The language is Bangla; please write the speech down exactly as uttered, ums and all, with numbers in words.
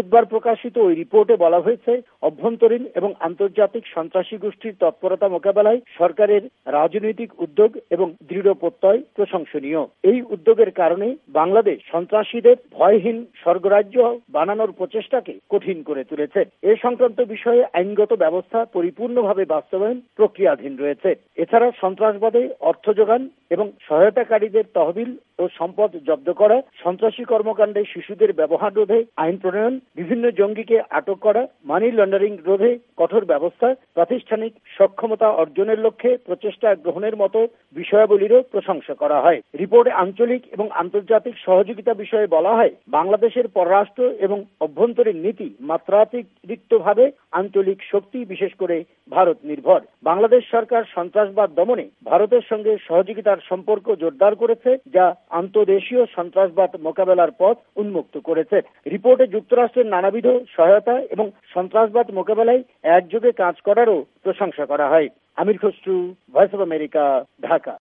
বুধবার প্রকাশিত ওই রিপোর্টে বলা হয়েছে, অভ্যন্তরীণ এবং আন্তর্জাতিক সন্ত্রাসী গোষ্ঠীর তৎপরতা মোকাবেলায় সরকারের রাজনৈতিক উদ্যোগ এবং দৃঢ় প্রত্যয় প্রশংসনীয়। এই উদ্যোগের কারণে বাংলাদেশ সন্ত্রাসীদের ভয়হীন স্বর্গরাজ্য বানানোর প্রচেষ্টাকে কঠিন করে তুলেছে। এ সংক্রান্ত বিষয়ে আইনগত ব্যবস্থা পরিপূর্ণভাবে বাস্তবায়ন প্রক্রিয়াধীন রয়েছে। এছাড়া সন্ত্রাসবাদে অর্থ যোগান এবং সহায়তাকারীদের তহবিল ও সম্পদ জব্দ করা, সন্ত্রাসী কর্মকাণ্ডে শিশুদের ব্যবহার রোধে আইন প্রণয়ন, বিভিন্ন জঙ্গিকে আটক করা, মানি লন্ডারিং রোধে কঠোর ব্যবস্থা, প্রাতিষ্ঠানিক সক্ষমতা অর্জনের লক্ষ্যে প্রচেষ্টা গ্রহণের মতো বিষয়াবলীরও প্রশংসা করা হয়। রিপোর্টে আঞ্চলিক এবং আন্তর্জাতিক সহযোগিতা বিষয়ে বলা হয়, বাংলাদেশের পররাষ্ট্র এবং অভ্যন্তরীণ নীতি মাত্রাতিরিক্তভাবে আঞ্চলিক শক্তি, বিশেষ করে ভারত নির্ভর। বাংলাদেশ সরকার সন্ত্রাসবাদ দমনে ভারতের সঙ্গে সহযোগিতার সম্পর্ক জোরদার করেছে, যা আন্তদেশীয় সন্ত্রাসবাদ মোকাবেলার পথ উন্মুক্ত করেছে। রিপোর্টে যুক্তরাষ্ট্রের নানাবিধ সহায়তা এবং সন্ত্রাসবাদ মোকাবেলায় একযোগে কাজ করারও প্রশংসা করা হয়। Amir Khasru, voice of America, Dhaka.